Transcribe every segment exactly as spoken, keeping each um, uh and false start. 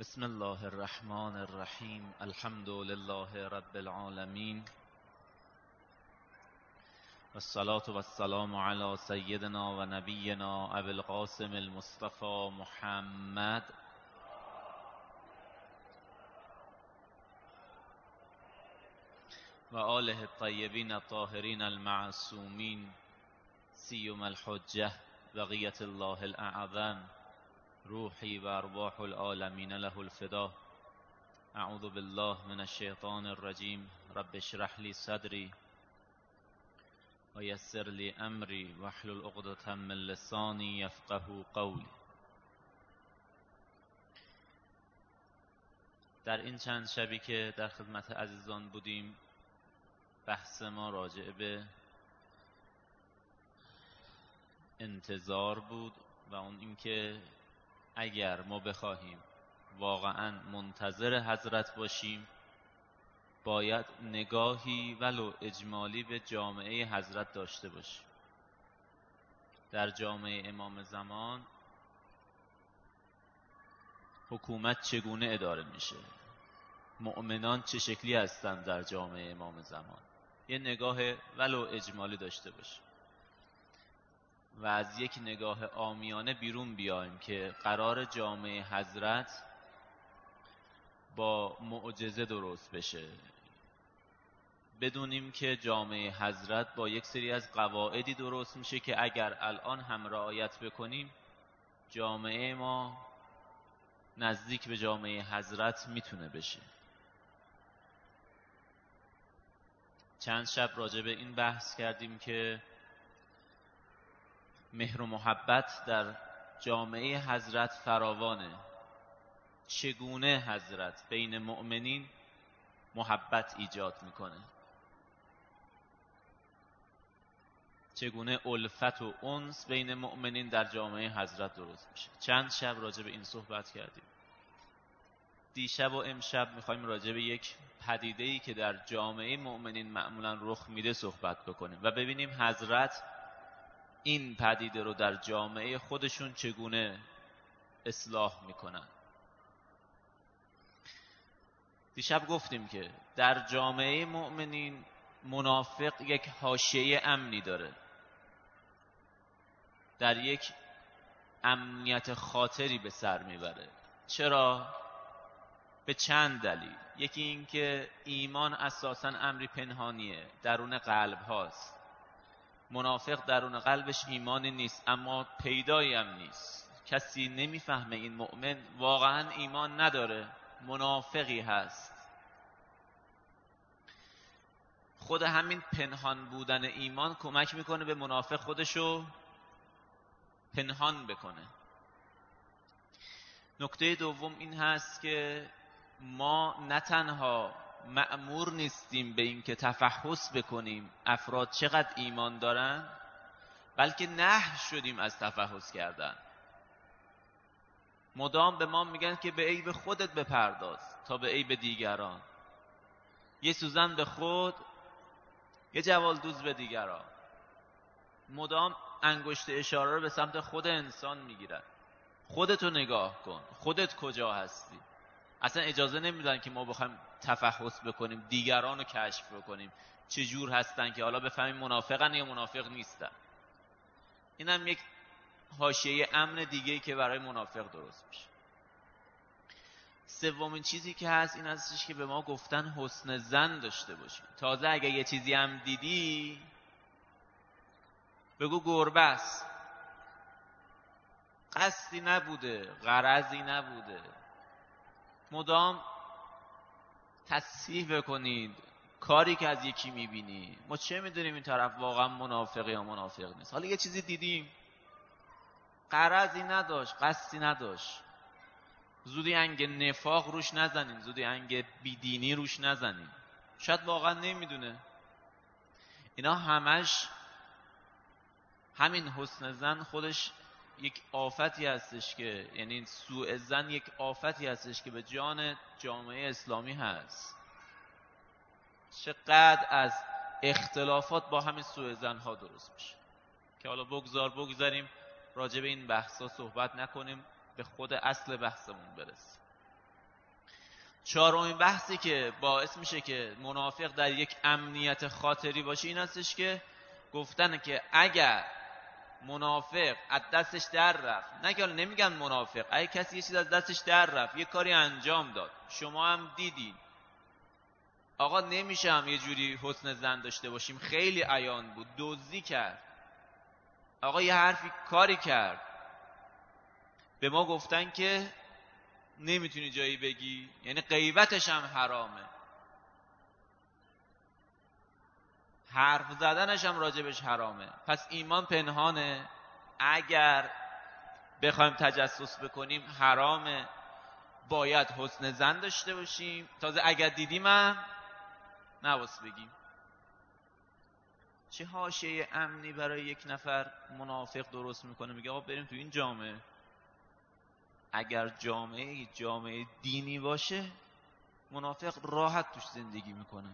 بسم الله الرحمن الرحیم. الحمد لله رب العالمین و الصلاة و السلام علی سیدنا و نبینا ابی القاسم المصطفى محمد و آله الطیبین الطاهرین المعصومین سیما الحجة بقیة الله الاعظم روحی و ارواح العالمین له الفدا. اعوذ بالله من الشیطان الرجیم. رب اشرح لی صدری و یسر لی امری واحلل عقدة من لسانی یفقهوا قولی. در این چند شبی که در خدمت عزیزان بودیم، بحث ما راجع به انتظار بود و اون اینکه اگر ما بخواهیم واقعا منتظر حضرت باشیم، باید نگاهی ولو اجمالی به جامعه حضرت داشته باشیم. در جامعه امام زمان حکومت چگونه اداره میشه؟ مؤمنان چه شکلی هستند در جامعه امام زمان؟ یه نگاه ولو اجمالی داشته باشیم و از یک نگاه عامیانه بیرون بیایم که قرار جامعه حضرت با معجزه درست بشه. بدونیم که جامعه حضرت با یک سری از قواعدی درست میشه که اگر الان هم رعایت بکنیم، جامعه ما نزدیک به جامعه حضرت میتونه بشه. چند شب راجع به این بحث کردیم که مهر و محبت در جامعه حضرت فراوانه. چگونه حضرت بین مؤمنین محبت ایجاد میکنه؟ چگونه الفت و انس بین مؤمنین در جامعه حضرت درست میشه؟ چند شب راجع به این صحبت کردیم. دیشب و امشب میخوایم راجع به یک پدیده‌ای که در جامعه مؤمنین معمولا رخ میده صحبت بکنیم و ببینیم حضرت این پدیده رو در جامعه خودشون چگونه اصلاح میکنن. دیشب گفتیم که در جامعه مؤمنین منافق یک حاشیه امنی داره، در یک امنیت خاطری به سر میبره. چرا؟ به چند دلیل. یکی این که ایمان اساساً امری پنهانیه، درون قلب هاست. منافق درون قلبش ایمانی نیست، اما پیدایی هم نیست. کسی نمیفهمه این مؤمن واقعا ایمان نداره، منافقی هست. خود همین پنهان بودن ایمان کمک میکنه به منافق خودشو پنهان بکنه. نکته دوم این هست که ما نه تنها مأمور نیستیم به این که تفحص بکنیم افراد چقدر ایمان دارن، بلکه نهی شدیم از تفحص کردن. مدام به ما میگن که به عیب خودت بپرداز تا به عیب دیگران. یه سوزن به خود، یه جوالدوز به دیگران. مدام انگشت اشاره رو به سمت خود انسان میگیرن. خودتو نگاه کن، خودت کجا هستی؟ اصلا اجازه نمیدن که ما بخوایم تفحص بکنیم، دیگران رو کشف بکنیم چه جور هستن که حالا بفهمیم منافقن یا منافق نیستن. اینم یک حاشیه امن دیگه‌ای که برای منافق درست میشه. سومین چیزی که هست این هستش که به ما گفتن حسن ظن داشته باشیم. تازه اگه یه چیزی هم دیدی بگو گربه است، قصدی نبوده، غرضی نبوده. مدام تصحیح بکنید کاری که از یکی میبینی. ما چه میدونیم این طرف واقعا منافق یا منافق نیست؟ حالا یه چیزی دیدیم غرضی نداشت، قصدی نداشت، زودی انگ نفاق روش نزنیم، زودی انگ بیدینی روش نزنیم. شاید واقعا نمیدونه. اینا همش همین حسن ظن خودش یک آفتی هستش که، یعنی سوء ظن یک آفتی هستش که به جان جامعه اسلامی هست. چقدر از اختلافات با همین سوء ظن ها درست میشه که حالا بگذار بگذاریم راجع به این بحثا صحبت نکنیم، به خود اصل بحثمون برسیم. چهارمین بحثی که باعث میشه که منافق در یک امنیت خاطری باشه این هستش که گفتن که اگر منافق از دستش در رفت، نه که نمیگن منافق، اگه کسی یه چیز از دستش در رفت، یه کاری انجام داد، شما هم دیدین، آقا نمیشه هم یه جوری حسن ظن داشته باشیم، خیلی عیان بود، دزدی کرد، آقا یه حرفی کاری کرد، به ما گفتن که نمیتونی جایی بگی، یعنی غیبتش هم حرامه، حرف زدنش هم راجبش حرامه. پس ایمان پنهانه، اگر بخوایم تجسس بکنیم حرامه، باید حسن ظن داشته باشیم، تازه اگر دیدیم هم نواس بگیم. چه حاشیه امنی برای یک نفر منافق درست میکنه، میگه آقا بریم تو این جامعه. اگر جامعه جامعه دینی باشه منافق راحت توش زندگی میکنه.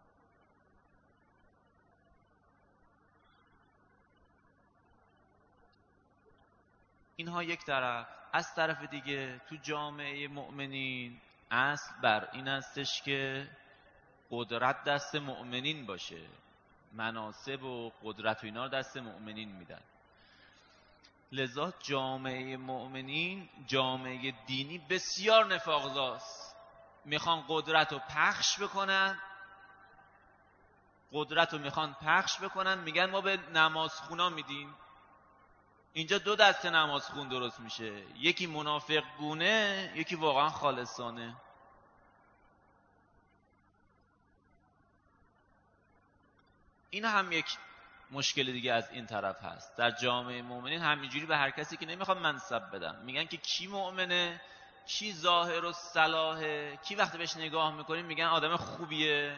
اینها یک طرف. از طرف دیگه تو جامعه مؤمنین اصل بر این استش که قدرت دست مؤمنین باشه، مناصب و قدرت و اینا دست مؤمنین میدن. لذا جامعه مؤمنین، جامعه دینی بسیار نفاقزاست، میخوان قدرت رو پخش بکنن، قدرت رو میخوان پخش بکنن، میگن ما به نمازخونا میدیم. اینجا دو دسته نمازخون درست میشه، یکی منافق گونه، یکی واقعا خالصانه. این هم یک مشکل دیگه از این طرف هست. در جامعه مؤمنین همینجوری به هر کسی که نمیخواد منصب بدن، میگن که کی مؤمنه، کی ظاهر و صلاحه، کی وقتی بهش نگاه میکنیم میگن آدم خوبیه.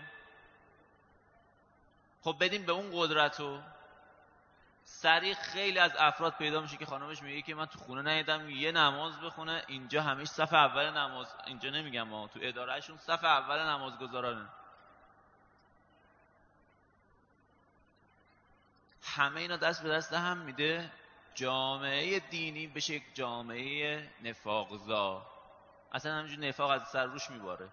خب بدیم به اون قدرتو. سریع خیلی از افراد پیدا میشه که خانمش میگه که من تو خونه ندیدم یه نماز بخونه، اینجا همیشه صف اول نماز، اینجا نمیگم ما، تو ادارهشون صف اول نمازگزارانه. همه اینا دست به دست هم میده، جامعه دینی بشه یک جامعه نفاقزا، اصلا همینجور نفاق از سر روش میباره.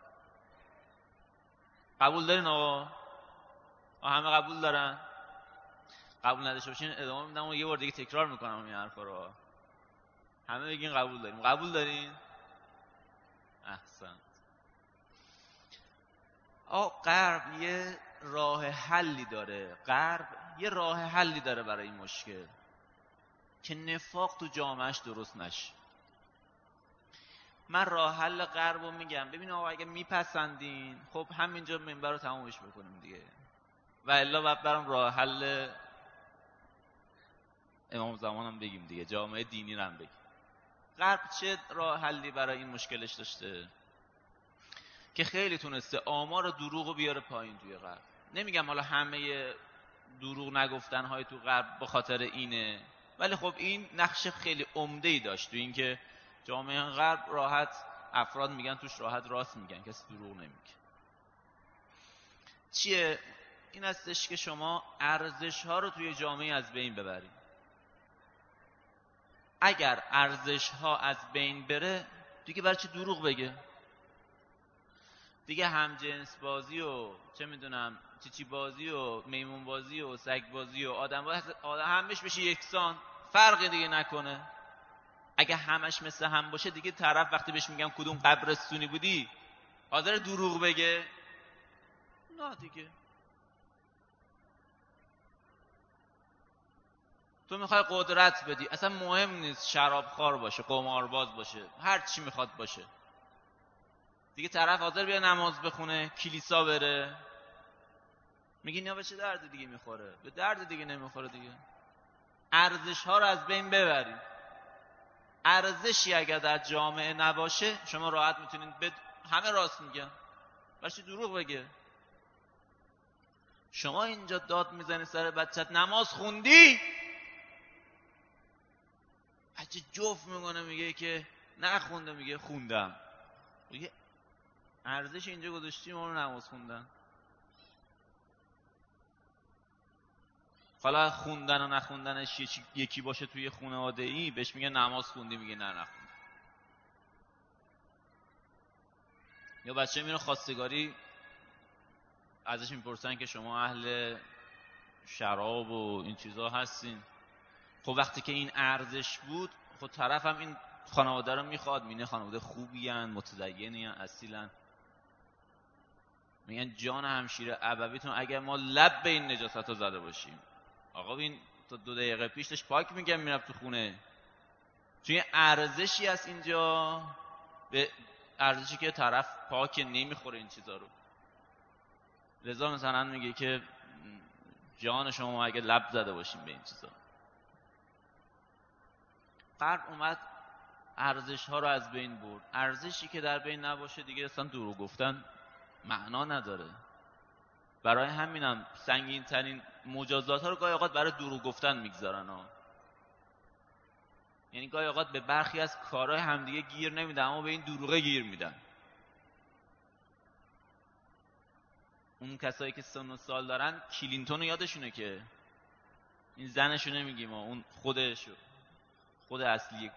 قبول دارین آقا؟ همه قبول دارن؟ قبول نداشته باشین ادامه میدم و یه بار دیگه تکرار میکنم این حرفا رو. همه بگین قبول داریم. قبول دارین؟ احسن. آقا غرب یه راه حلی داره، غرب یه راه حلی داره برای این مشکل که نفاق تو جامعهش درست نشه. من راه حل غرب رو میگم، ببین آقا اگه میپسندین خب همینجا منبر رو تمومش بکنیم دیگه، و الا بعد برام راه حل امام زمانم بگیم دیگه، جامعه دینی رو هم بگیم. غرب چه راه حلی برای این مشکلش داشته که خیلی تونسته آمار دروغ رو بیاره پایین توی غرب. نمیگم حالا همه دروغ نگفتن های تو غرب به خاطر اینه، ولی خب این نقش خیلی عمده‌ای داشت تو اینکه جامعه غرب راحت، افراد میگن توش راحت راست میگن، کسی دروغ نمیگه. چیه؟ این هستش که شما ارزش ها رو توی جامعه از بین ببرید. اگر ارزش ها از بین بره دیگه برای چی دروغ بگه؟ دیگه همجنس بازی و چه میدونم چیچی بازی و میمون بازی و سگ بازی و آدم بازی آدم همش بشه یکسان، فرقی دیگه نکنه. اگه همش مثل هم باشه دیگه طرف وقتی بهش میگم کدوم قبرستونی بودی حاضر دروغ بگه؟ نه دیگه. تو میخوای قدرت بدی، اصلا مهم نیست شرابخوار باشه، قمارباز باشه، هر چی میخواد باشه، دیگه طرف حاضر بیا نماز بخونه، کلیسا بره، میگی نه به چه درد دیگه میخوره؟ به درد دیگه نمیخوره دیگه. ارزش ها رو از بین ببرید. ارزشی اگر در جامعه نباشه شما راحت میتونید بد... همه راست میگن، برای چی دروغ بگه؟ شما اینجا داد میزنی سر بچت نماز خوندی، بچه جفت میکنه میگه که نخونده، میگه خوندم. میگه ارزش اینجا گذاشتیم اون رو نماز خوندن. حالا خوندن و نخوندنش یکی باشه توی خانواده ای، بهش میگه نماز خوندی، میگه نه نخوندم. یا بچه میره خواستگاری، ازش میپرسن که شما اهل شراب و این چیزا هستین. خب وقتی که این ارزش بود، خب طرف هم این خانواده رو میخواد، مینه خانواده خوبی هن، متدینی هن، اصیلن. میگن جان همشیره ابویتون اگر ما لب به این نجاست ها زده باشیم. آقا این تا دو دقیقه پیش داشت پاک میگم میرفت تو خونه. چون یه ارزشی هست اینجا، به ارزشی که طرف پاک نمیخوره این چیزا رو. لذا مثلا میگه که جان شما اگه لب زده باشیم به این چیزا. غرب اومد ارزش ها رو از بین برد. ارزشی که در بین نباشه دیگه اصلا دروغ گفتن معنا نداره. برای همینم سنگین ترین مجازات ها رو گاهی اوقات برای دروغ گفتن میگذارن ها. یعنی گاهی اوقات به برخی از کارهای همدیگه گیر نمیدن، اما به این دروغه گیر میدن. اون کسایی که سن و سال دارن کلینتون رو یادشونه که این زنشو نمیگیم، اون خودشو، خود اصلی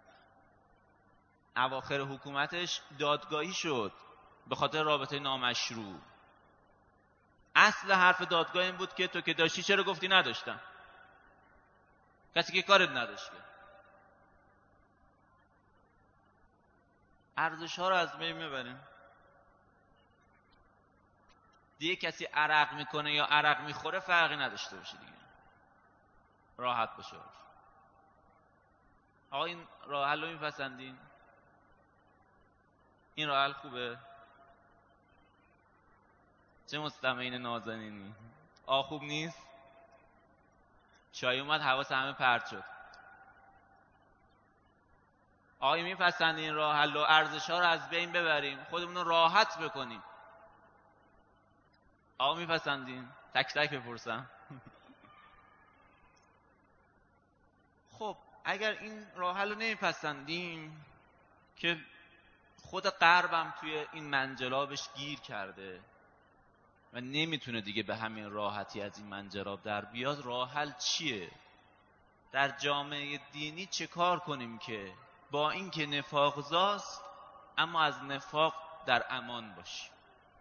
اواخر حکومتش دادگاهی شد به خاطر رابطه نامشروع. اصل حرف دادگاه این بود که تو که داشتی چرا گفتی نداشتم؟ کسی که کارت نداشت. ارزش ها رو از بین میبریم. دیگه کسی عرق میکنه یا عرق میخوره فرقی نداشته باشه دیگه، راحت باشه. آقا این راه حل رو میپسندین؟ این راه حل خوبه؟ چه مستمعین نازنینی. آ خوب نیست؟ چای اومد حواس همه پرت شد. آقا میپسندین این راه حل و ارزش ها رو از بین ببریم، خودمون رو راحت بکنیم؟ آقا میپسندین؟ تک تک بپرسم. خب اگر این راه حل رو نمیپسندیم که خود غربم توی این منجلابش گیر کرده و نمیتونه دیگه به همین راحتی از این منجلاب در بیاد، راه حل چیه؟ در جامعه دینی چه کار کنیم که با اینکه نفاق زاست اما از نفاق در امان باشیم؟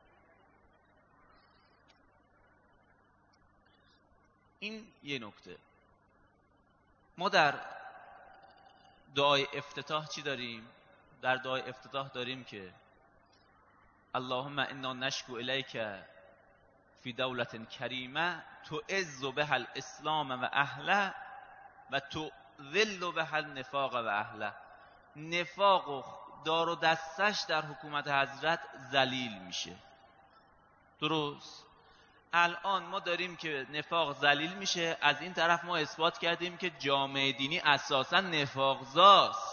این یه نکته. ما در دعای افتتاح چی داریم؟ در دعای افتتاح داریم که اللهم انا نشکو الیک فی دولت کریمه تعز بها الاسلام و اهله و تذل بها النفاق و اهله. نفاق و دار و دستش در حکومت حضرت ذلیل میشه. درست؟ الان ما داریم که نفاق ذلیل میشه، از این طرف ما اثبات کردیم که جامعه دینی اساسا نفاق زاست.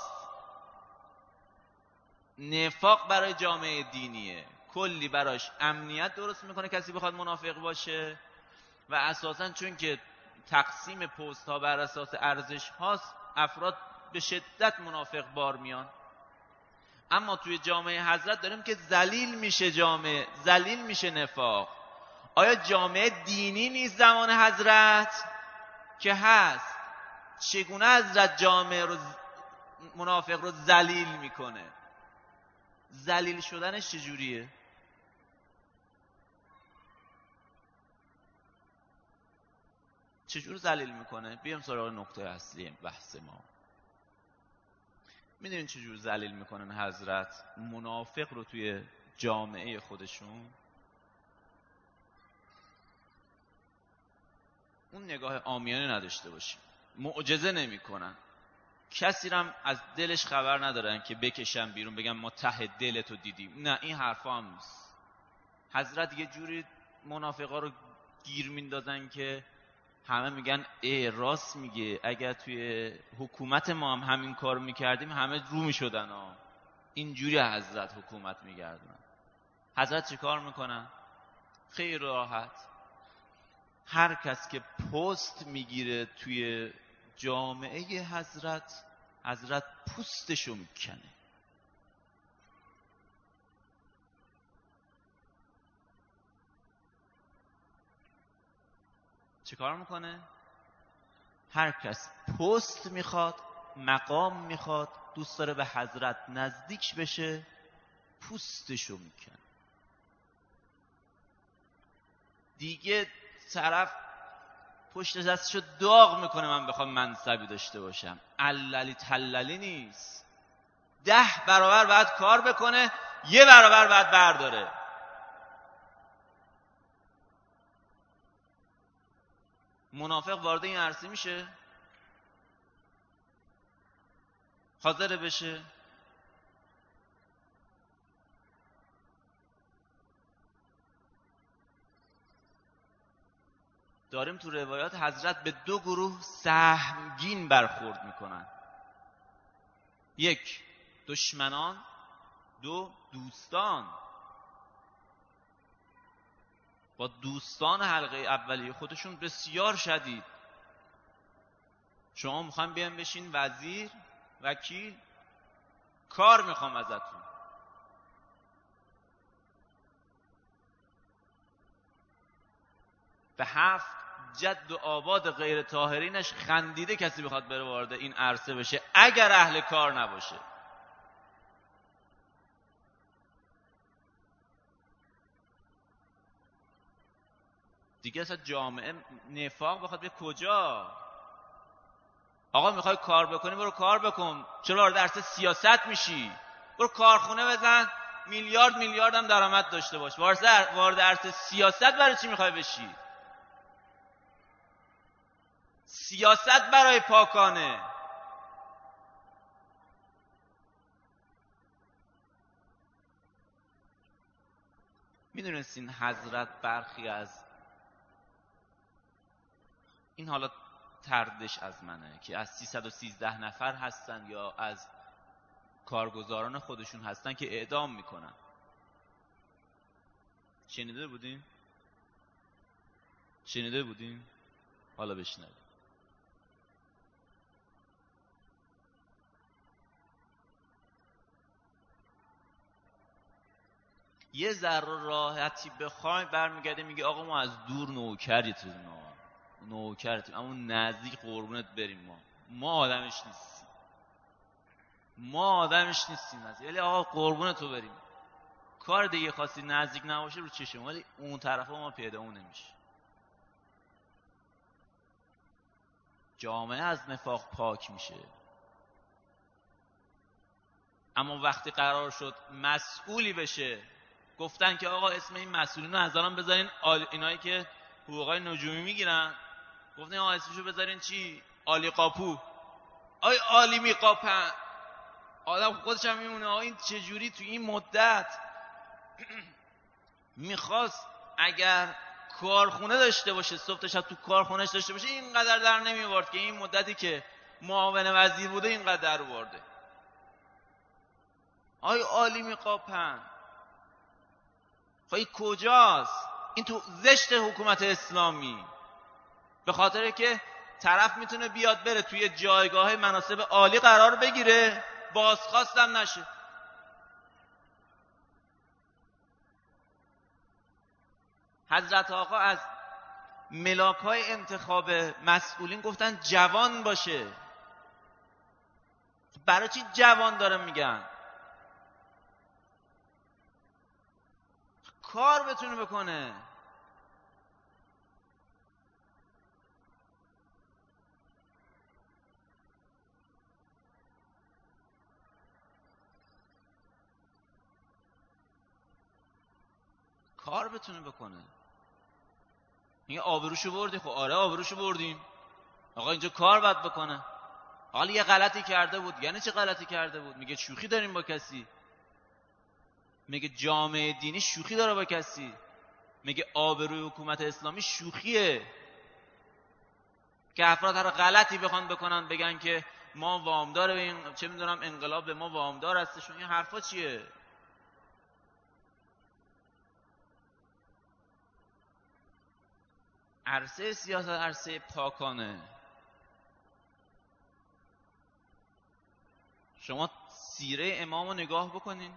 نفاق برای جامعه دینیه، کلی براش امنیت درست میکنه کسی بخواد منافق باشه، و اساسا چون که تقسیم پست ها بر اساس ارزش هاست افراد به شدت منافق بار میان. اما توی جامعه حضرت داریم که ذلیل میشه جامعه، ذلیل میشه نفاق. آیا جامعه دینی نیست زمان حضرت که هست؟ چگونه حضرت جامعه رو منافق رو ذلیل میکنه؟ ذلیل شدنش چجوریه؟ چجور ذلیل میکنه؟ بیام سراغ نقطه اصلی بحث ما. میدونین چجور ذلیل میکنن حضرت منافق رو توی جامعه خودشون؟ اون نگاه عامیانه نداشته باشیم. معجزه نمیکنن، کسی هم از دلش خبر ندارن که بکشن بیرون بگن ما ته دلتو دیدیم. نه، این حرفا هم نیست. حضرت یه جوری منافقا رو گیر میندازن که همه میگن ای راست میگه، اگر توی حکومت ما هم همین کار میکردیم همه رو میشدن ها. اینجوری حضرت حکومت میگردن. حضرت چه کار میکنن؟ خیلی راحت، هر کس که پست میگیره توی جامعه حضرت، حضرت پوستشو میکنه. چه کار میکنه؟ هر کس پست میخواد، مقام میخواد، دوست داره به حضرت نزدیک بشه، پوستشو میکنه. دیگه طرف پشت دستشو داغ میکنه من بخوام منصبی داشته باشم. عللی تللی نیست. ده برابر باید کار بکنه، یه برابر باید برداره. منافق وارد این عرصه میشه؟ حاضر بشه؟ داریم تو روایات حضرت به دو گروه سهمگین برخورد میکنن. یک، دشمنان. دو، دوستان. با دوستان حلقه اولیه خودشون بسیار شدید. شما میخوایم بیان بشین وزیر، وکیل، کار میخوام ازتون. به هفت جد و آباد غیر طاهرینش خندیده کسی بخواد بره وارد این عرصه بشه اگر اهل کار نباشه. دیگه اصلا جامعه نفاق بخواد به کجا؟ آقا میخوای کار بکنی برو کار بکن، چرا وارد عرصه سیاست میشی؟ برو کارخونه بزن، میلیارد میلیارد هم درآمد داشته باش. وارد عرصه سیاست برای چی میخوای بشی؟ سیاست برای پاکانه. میدونستین حضرت برخی از این، حالا تردش از منه، که از سیصد و سیزده نفر هستن یا از کارگزاران خودشون هستن که اعدام میکنن. شنیده بودین؟ شنیده بودین؟ حالا بشنوید. یه ذره راحتی بخوایم برمیگرده میگه آقا ما از دور نوکرتیم، ما نوکرتیم، اما نزدیک قربونت بریم. ما ما آدمش نیستیم، ما آدمش نیستیم، ولی آقا قربونت تو بریم. کار دیگه خاصی نزدیک نباشه رو چشم، ولی اون طرفه ما پیدا اون نمیشه. جامعه از نفاق پاک میشه. اما وقتی قرار شد مسئولی بشه، گفتن که آقا اسم این مسئولین رو از الان بذارین اینایی که حقوقای نجومی میگیرن، گفتن آقا اسمشو بذارین چی؟ آلی قاپو. آی آلی میقاپن. آدم خودش هم میمونه آقا این چجوری تو این مدت میخواست اگر کارخونه داشته باشه، صبح تا شب تو کارخونهش داشته باشه، اینقدر در نمیورد که این مدتی که معاون وزیر بوده اینقدر در ورده. آی آلی میقاپن. خواهی کجاست؟ این تو زشت حکومت اسلامی. به خاطر که طرف میتونه بیاد بره توی جایگاه مناصب عالی قرار بگیره، بازخواستم نشه. حضرت آقا از ملاک‌های انتخاب مسئولین گفتن جوان باشه. برای چی جوان داره میگن؟ کار بتونه بکنه. کار بتونه بکنه. میگه آبروشو بردی. خب آره آبروشو بردیم. آقا اینجا کار باید بکنه. حالا یه غلطی کرده بود. یعنی چه غلطی کرده بود؟ میگه شوخی داریم با کسی. میگه جامعه دینی شوخی داره با کسی. میگه آبروی حکومت اسلامی شوخیه که افراد هر غلطی بخوان بکنن بگن که ما وامدار به این، چه میدونم، انقلاب به ما وامدار هستشون. این حرفا چیه؟ عرصه سیاست عرصه پاکانه. شما سیره امام رو نگاه بکنین.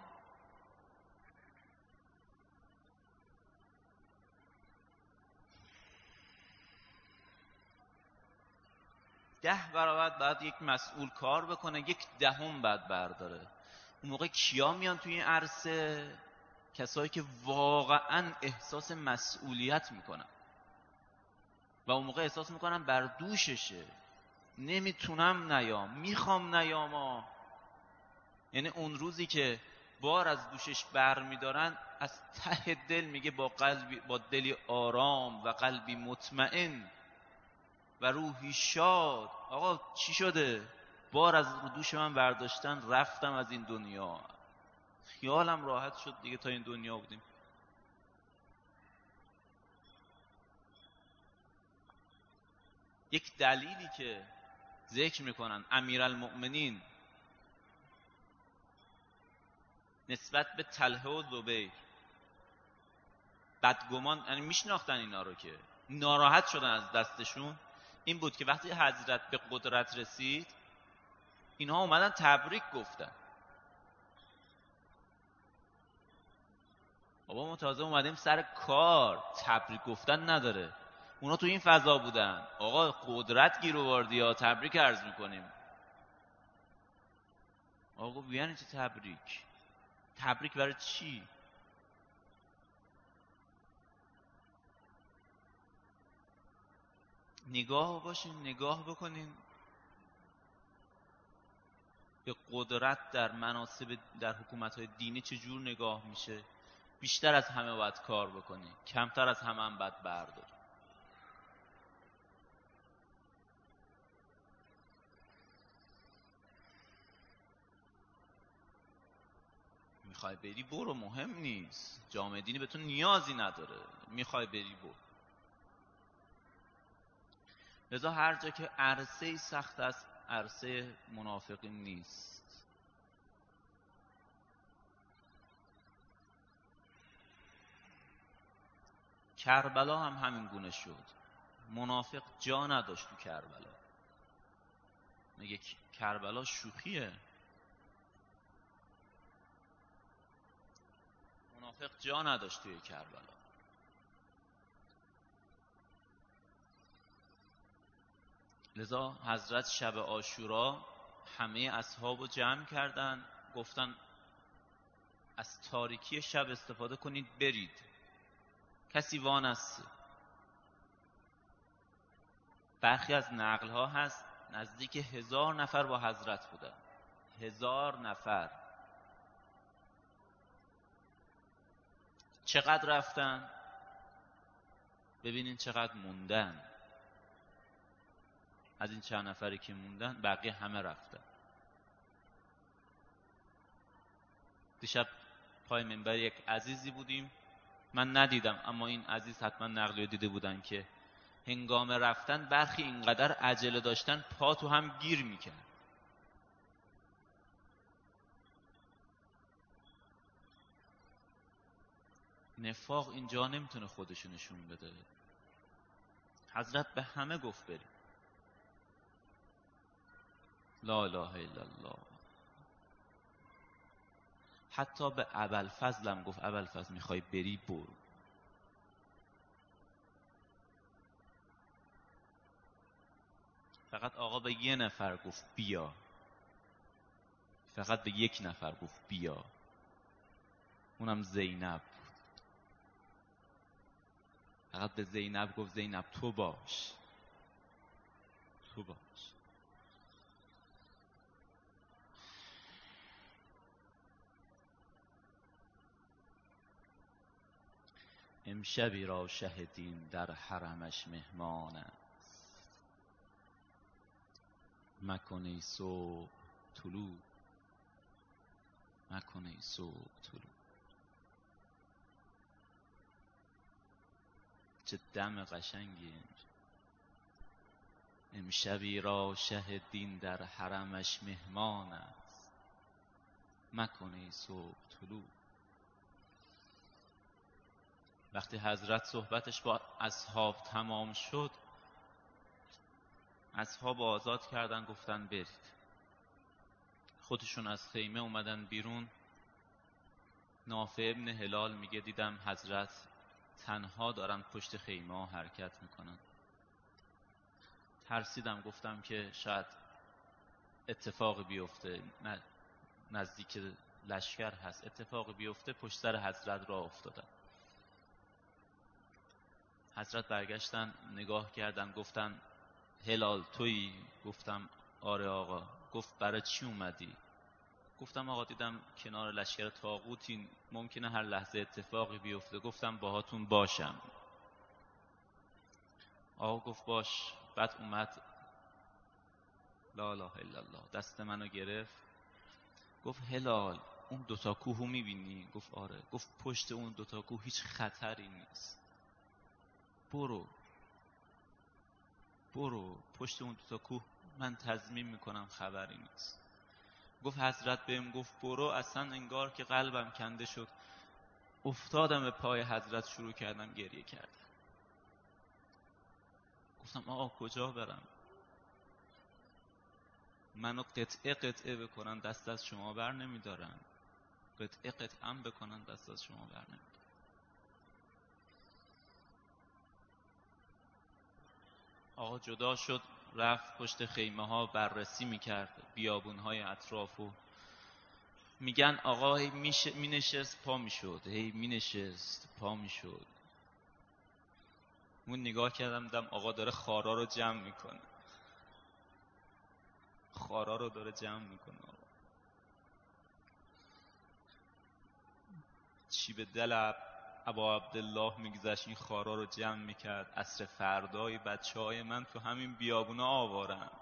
ده برابر باید یک مسئول کار بکنه، یک دهم بعد برداره. اون موقع کیا میان توی این عرصه؟ کسایی که واقعا احساس مسئولیت میکنن و اون موقع احساس میکنن بر دوششه، نمیتونم نیام، میخوام نیام. یعنی اون روزی که بار از دوشش بر میدارن، از ته دل میگه با قلبی، با دلی آرام و قلبی مطمئن و روحی شاد، آقا چی شده؟ بار از دوش من برداشتن، رفتم از این دنیا، خیالم راحت شد دیگه، تا این دنیا بودیم. یک دلیلی که ذکر میکنن امیرالمؤمنین نسبت به طلحه و زبیر بدگمان، یعنی میشناختن اینا رو که ناراحت شدن از دستشون، این بود که وقتی حضرت به قدرت رسید، اینها اومدن تبریک گفتن. بابا ما تازه اومدیم سر کار، تبریک گفتن نداره. اونا تو این فضا بودن، آقا قدرت گیر آوردی یا تبریک عرض میکنیم. آقا بیان چه تبریک؟ تبریک برای چی؟ نگاه باشین، نگاه بکنین به قدرت در مناصب، در حکومت‌های دینی چجور نگاه میشه. بیشتر از همه باید کار بکنی، کمتر از همه هم باید برداری. میخوای بری برو، مهم نیست، جامعه دینی به تو نیازی نداره، میخوای بری برو. لذا هر جا که عرصه سخت است، عرصه منافقین نیست. کربلا هم همین گونه شد، منافق جا نداشت تو کربلا. میگه کربلا شوخیه، منافق جا نداشت توی کربلا. لذا حضرت شب عاشورا همه اصحابو جمع کردن، گفتن از تاریکی شب استفاده کنید برید، کسی وانسته. برخی از نقل ها هست نزدیک هزار نفر با حضرت بودن، هزار نفر. چقدر رفتن؟ ببینین چقدر موندن. از این چند نفری که موندن بقیه همه رفتن. دیشب پای منبر یک عزیزی بودیم، من ندیدم اما این عزیز حتما نقلی دیده بودن که هنگام رفتن برخی اینقدر عجله داشتن پا تو هم گیر میکرد. نفاق اینجا نمیتونه خودشو نشون بده. حضرت به همه گفت بریم. لا اله الا الله. حتی به ابوالفضل هم گفت ابوالفضل میخوای بری برو. فقط آقا به یه نفر گفت بیا، فقط به یک نفر گفت بیا، اونم زینب. فقط به زینب گفت زینب تو باش، تو باش. امشبی را شهدین در حرمش مهمان است، مکن ای صبح طلوع، مکن ای صبح طلوع. چه دم قشنگی. امشبی را شهدین در حرمش مهمان است، مکن ای صبح طلوع. وقتی حضرت صحبتش با اصحاب تمام شد، اصحاب آزاد کردن، گفتن برید. خودشون از خیمه اومدن بیرون. نافع ابن هلال میگه دیدم حضرت تنها دارن پشت خیمه ها حرکت میکنن. ترسیدم، گفتم که شاید اتفاق بیفته، نزدیک لشکر هست، اتفاقی بیفته پشت سر حضرت راه افتادن. حضرت برگشتن نگاه کردن گفتن هلال تویی؟ گفتم آره آقا. گفت برای چی اومدی؟ گفتم آقا دیدم کنار لشکر طاغوتی ممکنه هر لحظه اتفاقی بیفته، گفتم باهاتون باشم. آقا گفت باش. بعد اومد لا اله الا الله دست منو گرفت گفت هلال اون دوتا کوهو میبینی؟ گفت آره. گفت پشت اون دوتا کوه هیچ خطری نیست، برو برو پشت اون دوتا کوه، من تضمین میکنم خبری نیست. گفت حضرت بهم گفت برو، اصلا انگار که قلبم کنده شد، افتادم به پای حضرت، شروع کردم گریه کردم. گفتم آقا کجا برم؟ منو قطعه قطعه بکنن دست از شما بر نمیدارن، قطعه قطعه بکنن دست از شما بر نمیدارن. آقا جدا شد، رفت پشت خیمه ها بررسی میکرد بیابون های اطرافو. میگن آقا هی می نشست پا میشد، هی می نشست پا میشد. اون نگاه کردم دیدم آقا داره خارا رو جمع میکنه، خارا رو داره جمع میکنه. آقا چی به دل ابا عبدالله میگذشت این خارا رو جمع میکرد. عصر فردای بچه های من تو همین بیابونا آوارن.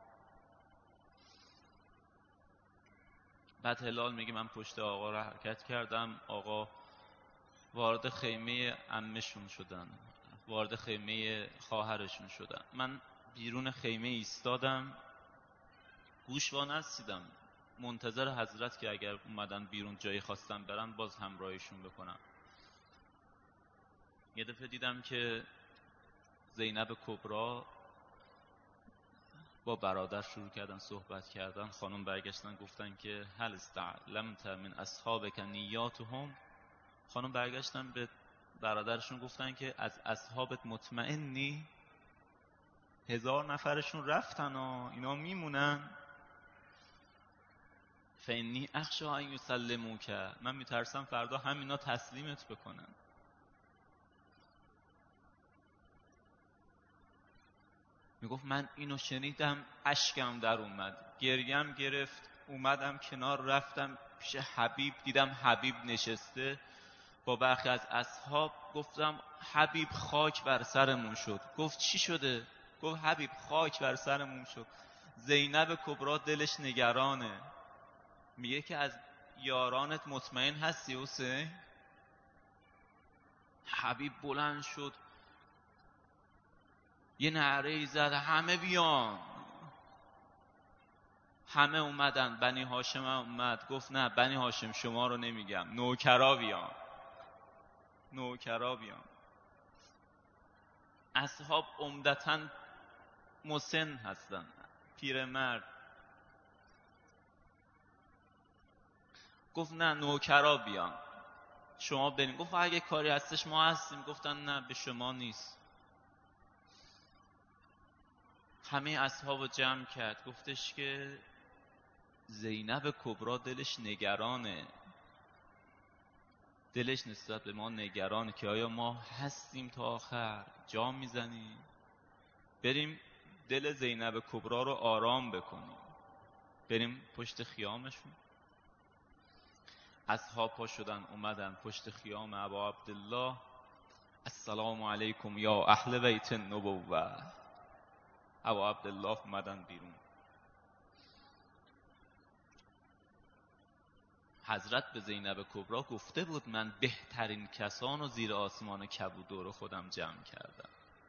بعد هلال میگه من پشت آقا رو حرکت کردم، آقا وارد خیمه عمشون شدن، وارد خیمه خواهرشون شدن. من بیرون خیمه ایستادم، گوش وانستیدم منتظر حضرت که اگر اومدن بیرون جایی خواستم برن باز همراهشون بکنم. یه دفعه دیدم که زینب کبرا با برادر شروع کردن صحبت کردن. خانم برگشتن گفتن که هل استعلمت من اصحابک نیاتهم؟ خانم برگشتن به برادرشون گفتن که از اصحابت مطمئنی؟ هزار نفرشون رفتن و اینا میمونن. فانی اخشی ان یسلموک، من میترسم فردا همینا تسلیمت بکنن. میگفت من اینو شنیدم اشکم در اومد، گریم گرفت، اومدم کنار، رفتم پیش حبیب، دیدم حبیب نشسته با برخی از اصحاب. گفتم حبیب خاک بر سرمون شد. گفت چی شده؟ گفت حبیب خاک بر سرمون شد، زینب کبرا دلش نگرانه، میگه که از یارانت مطمئن هستی حسین؟ حبیب بلند شد یه نعره زد همه بیان. همه اومدن، بنی هاشم هم اومد. گفت نه بنی هاشم شما رو نمیگم، نوکرا بیان، نوکرا بیان. اصحاب عمدتاً مسن هستن، پیرمرد. گفت نه نوکرا بیان شما بریم. گفت اگه کاری هستش ما هستیم. گفتن نه به شما نیست. همه اصحابو جمع کرد، گفتش که زینب کبرا دلش نگرانه، دلش نسبت به ما نگرانه که آیا ما هستیم تا آخر، جا میزنیم بریم دل زینب کبرا رو آرام بکنیم، بریم پشت خیامشون. اصحاب پا شدن اومدن پشت خیام ابا عبدالله. السلام علیکم یا اهل بیت النبوه. ابا عبدالله اومدن بیرون. حضرت به زینب کبرا گفته بود من بهترین کسان رو زیر آسمان کبود دور خودم جمع کردم.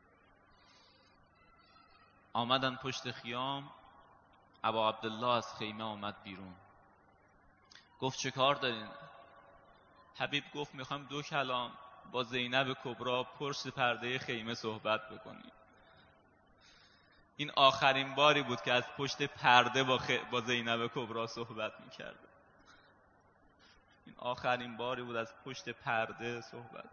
آمدن پشت خیام. ابا عبدالله از خیمه آمد بیرون. گفت چه کار دارین؟ حبیب گفت میخوایم دو کلام با زینب کبرا پشت پرده خیمه صحبت بکنیم. این آخرین باری بود که از پشت پرده با, خ... با زینب کبرا صحبت میکرد. این آخرین باری بود از پشت پرده صحبت.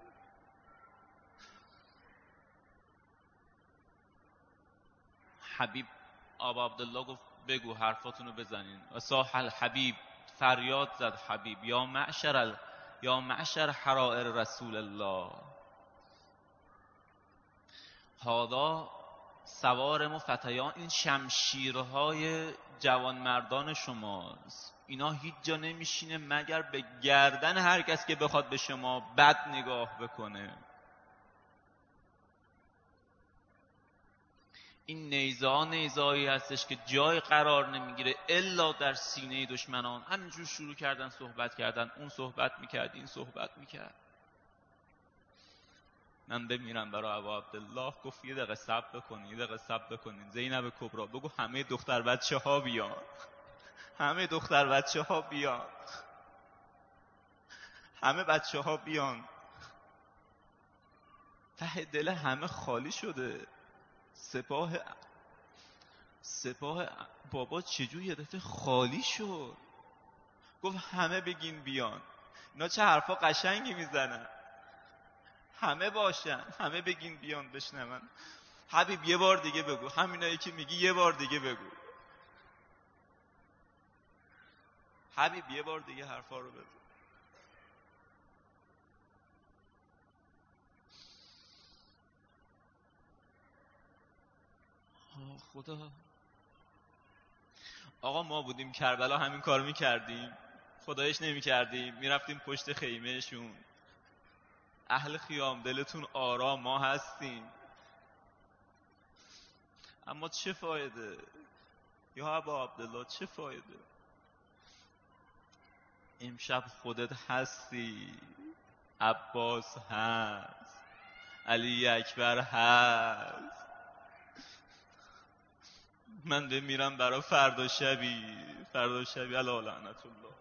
حبیب آبا عبدالله گفت بگو حرفاتونو بزنین. و صاح الحبیب فریاد زد حبیب یا معشر ال... یا معشر حرائر رسول الله، هادا سوارم و فتیان، این شمشیرهای جوانمردان شماست، اینا هیچ جا نمیشینه مگر به گردن هر کس که بخواد به شما بد نگاه بکنه. این نیزه ها نیزه‌ای هستش که جای قرار نمیگیره الا در سینه دشمنان. همینجور شروع کردن صحبت کردن، اون صحبت میکرد، این صحبت میکرد. من بمیرم برای ابا عبدالله. گفت یه دقیقه صبر بکنین، یه دقیقه صبر بکنین. زینب کبرا بگو همه دختر بچه ها بیان، همه دختر بچه ها بیان، همه بچه ها بیان. ته دل همه خالی شده. سپاه سپاه بابا چجور یه دفعه خالی شد؟ گفت همه بگین بیان. اینا چه حرفا قشنگی میزنن. همه باشن، همه بگین بیان بشنون. حبیب یه بار دیگه بگو، همینایی که میگی یه بار دیگه بگو. حبیب یه بار دیگه حرفا رو بگو. خدا. آقا ما بودیم کربلا همین کار میکردیم؟ خدایش نمیکردیم؟ میرفتیم پشت خیمهشون. اهل خیام دلتون آرام، ما هستیم. اما چه فایده یا ابا عبدالله، چه فایده؟ امشب خودت هستی، عباس هست، علی اکبر هست. من بمیرم برای فردا شبی، فردا شبی علی لعنت الله.